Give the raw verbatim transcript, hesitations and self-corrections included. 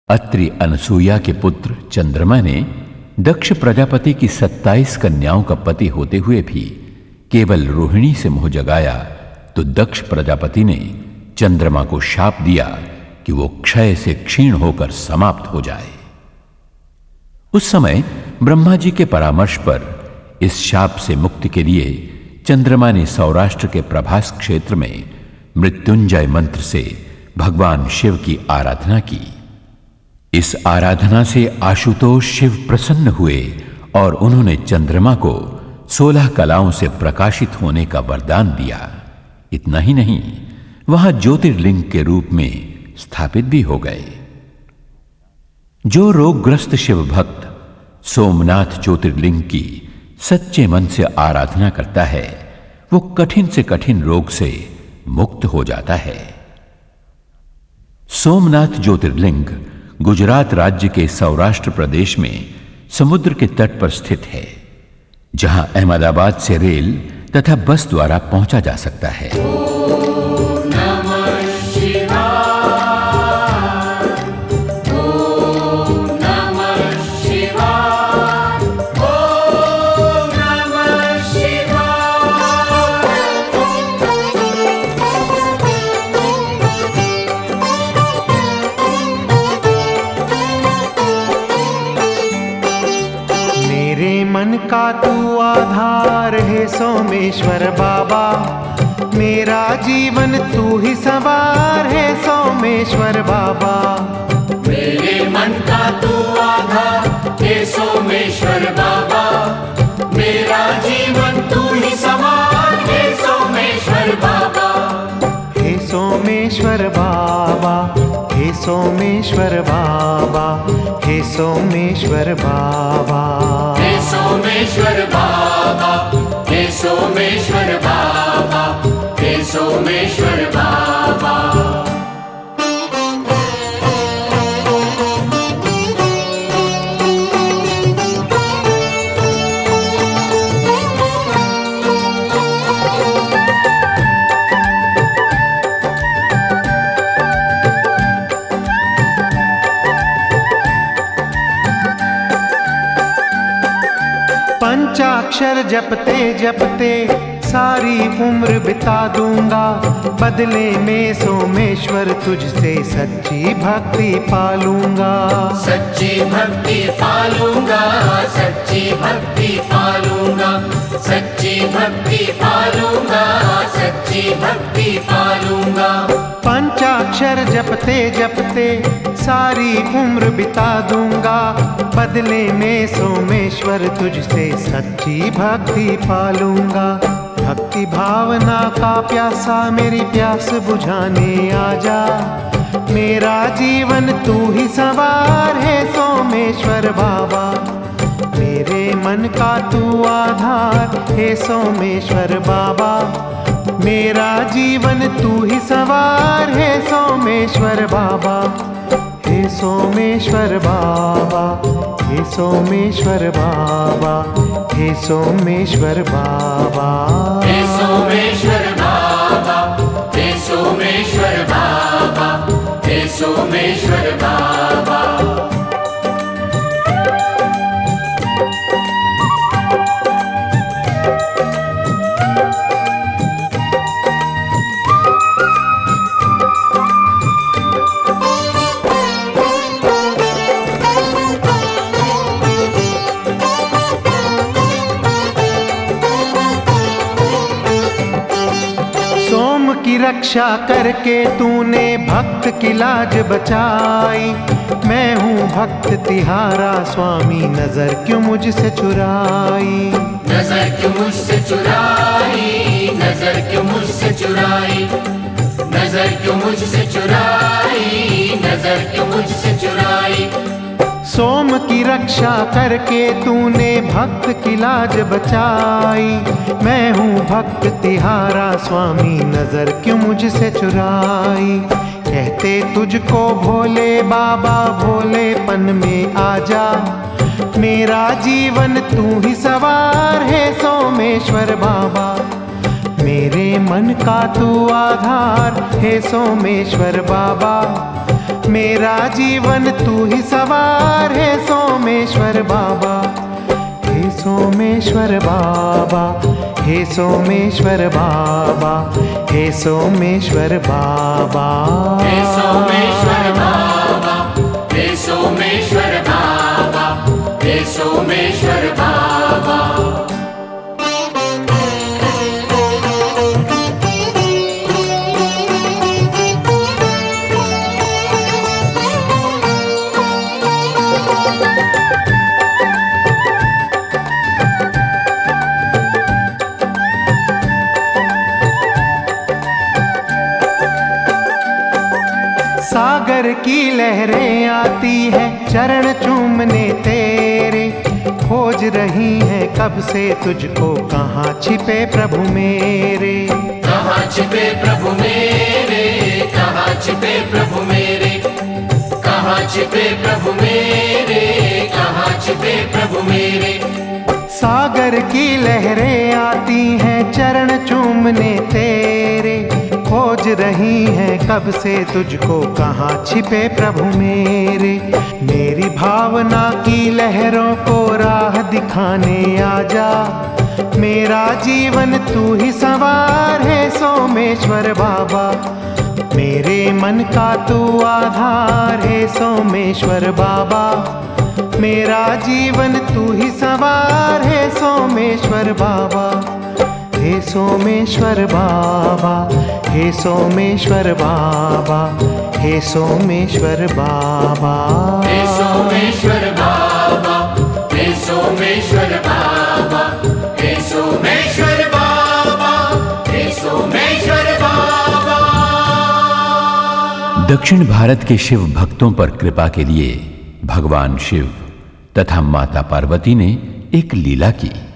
अत्रि अनसूया के पुत्र चंद्रमा ने दक्ष प्रजापति की सत्ताईस कन्याओं का पति होते हुए भी केवल रोहिणी से मोह जगाया, तो दक्ष प्रजापति ने चंद्रमा को शाप दिया कि वो क्षय से क्षीण होकर समाप्त हो जाए। उस समय ब्रह्मा जी के परामर्श पर इस शाप से मुक्ति के लिए चंद्रमा ने सौराष्ट्र के प्रभास क्षेत्र में मृत्युंजय मंत्र से भगवान शिव की आराधना की। इस आराधना से आशुतोष शिव प्रसन्न हुए और उन्होंने चंद्रमा को सोलह कलाओं से प्रकाशित होने का वरदान दिया। इतना ही नहीं, वहां ज्योतिर्लिंग के रूप में स्थापित भी हो गए। जो रोगग्रस्त शिव भक्त सोमनाथ ज्योतिर्लिंग की सच्चे मन से आराधना करता है, वो कठिन से कठिन रोग से मुक्त हो जाता है। सोमनाथ ज्योतिर्लिंग गुजरात राज्य के सौराष्ट्र प्रदेश में समुद्र के तट पर स्थित है, जहां अहमदाबाद से रेल तथा बस द्वारा पहुंचा जा सकता है। मन का तू आधार है सोमेश्वर बाबा, मेरा जीवन तू ही सवार है सोमेश्वर बाबा। मेरे मन का तू आधार है सोमेश्वर बाबा, मेरा जीवन तू ही सवार है सोमेश्वर बाबा। हे सोमेश्वर बाबा, हे सोमेश्वर बाबा, हे सोमेश्वर बाबा, हे सोमेश्वर बाबा, हे सोमेश्वर बाबा, हे सोमेश्वर बाबा। पंचाक्षर जपते जपते सारी उम्र बिता दूंगा, बदले में सोमेश्वर तुझसे सच्ची भक्ति पालूंगा। सच्ची भक्ति पालूंगा, सच्ची भक्ति पालूंगा, सच्ची भक्ति पालूंगा, सच्ची भक्ति पालूंगा। पंचाक्षर जपते जपते सारी उम्र बिता दूंगा, बदले में सोमेश्वर तुझसे सच्ची भक्ति पालूंगा। भक्ति भावना का प्यासा मेरी प्यास बुझाने आजा, मेरा जीवन तू ही सवार है सोमेश्वर बाबा। मेरे मन का तू आधार है सोमेश्वर बाबा, मेरा जीवन तू ही सवार है सोमेश्वर बाबा। हे सोमेश्वर बाबा, हे सोमेश्वर बाबा, हे सोमेश्वर बाबा, हे सोमेश्वर बाबा, हे सोमेश्वर बाबा, हे सोमेश्वर बाबा। की रक्षा करके तूने भक्त की लाज बचाई, मैं हूँ भक्त तिहारा स्वामी, नजर क्यों मुझसे चुराई। नजर क्यों मुझसे चुराई, नजर क्यों मुझसे चुराई, नजर क्यों मुझसे चुराई, नजर क्यों मुझसे चुराई। सोम की रक्षा करके तूने भक्त की लाज बचाई, मैं हूँ भक्त तिहारा स्वामी, नजर क्यों मुझसे चुराई। कहते तुझको भोले बाबा, भोलेपन में आजा, मेरा जीवन तू ही सवार है सोमेश्वर बाबा। मेरे मन का तू आधार है सोमेश्वर बाबा, मेरा जीवन तू ही सवार है सोमेश्वर बाबा। हे सोमेश्वर बाबा, हे सोमेश्वर बाबा, हे सोमेश्वर बाबा, हे सोमेश्वर बाबा, हे सोमेश्वर बाबा, हे सोमेश्वर बाबा। सागर की लहरें आती है चरण चूमने तेरे, खोज रही है कब से तुझको, कहाँ छिपे प्रभु मेरे। कहाँ छिपे प्रभु मेरे, कहाँ छिपे प्रभु मेरे, कहाँ छिपे प्रभु मेरे, कहाँ छिपे प्रभु मेरे। सागर की लहरें आती हैं चरण चूमने तेरे, खोज रही हैं कब से तुझको, कहाँ छिपे प्रभु मेरे। मेरी भावना की लहरों को राह दिखाने आजा, मेरा जीवन तू ही सवार है सोमेश्वर बाबा। मेरे मन का तू आधार है सोमेश्वर बाबा, मेरा जीवन तू ही सवार है सोमेश्वर बाबा। हे सोमेश्वर बाबा, हे सोमेश्वर बाबा, हे सोमेश्वर बाबा, हे सोमेश्वर बाबा, हे सोमेश्वर बाबा, हे सोमेश्वर बाबा, हे सोमेश्वर बाबा। दक्षिण भारत के शिव भक्तों पर कृपा के लिए भगवान शिव तथा माता पार्वती ने एक लीला की।